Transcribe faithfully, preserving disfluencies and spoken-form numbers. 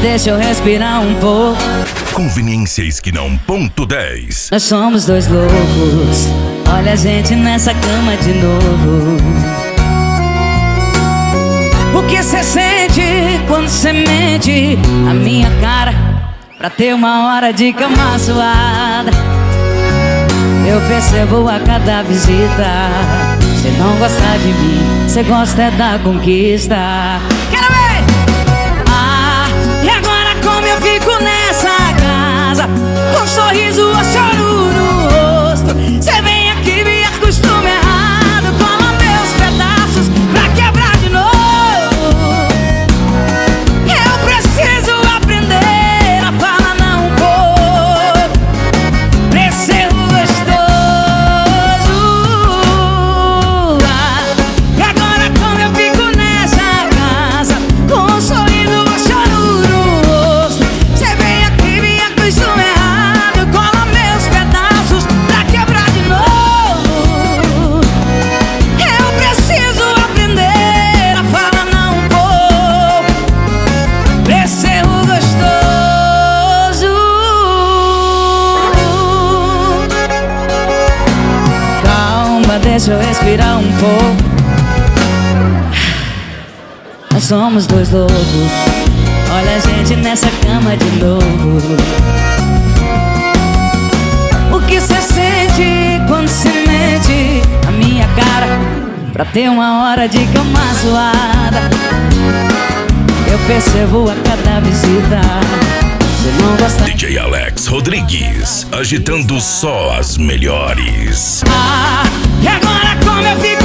deixa eu respirar um pouco. Conveniência Esquinão ponto dez. Nós somos dois loucos, olha a gente nessa cama de novo. O que cê sente quando cê mente a minha cara pra ter uma hora de cama suada? Eu percebo a cada visita, cê não gosta de mim, cê gosta é da conquista. Quero ver! Ah, e agora como eu fico nessa casa, com um sorriso ou choro no rosto? Cê vem aqui, me acostuma errado, cola meus pedaços pra quebrar de novo. Eu preciso aprender a falar não um pouco, pra ser gostoso. Ah, e agora como eu fico nessa casa, com um sorriso ou choro no rosto? Cê vem aqui, me acostuma errado, cola meus pedaços pra quebrar de novo. Eu preciso aprender a falar não um pouco, pra ser gostoso. Calma, deixa eu respirar um pouco. Nós somos dois loucos, olha a gente nessa cama de novo. O que cê sente quando cê mente a minha cara pra ter uma hora de cama suada? Eu percebo a cada visita, cê não gosta. D J Alex Rodrigues, agitando só as melhores. Ah, e agora como eu fico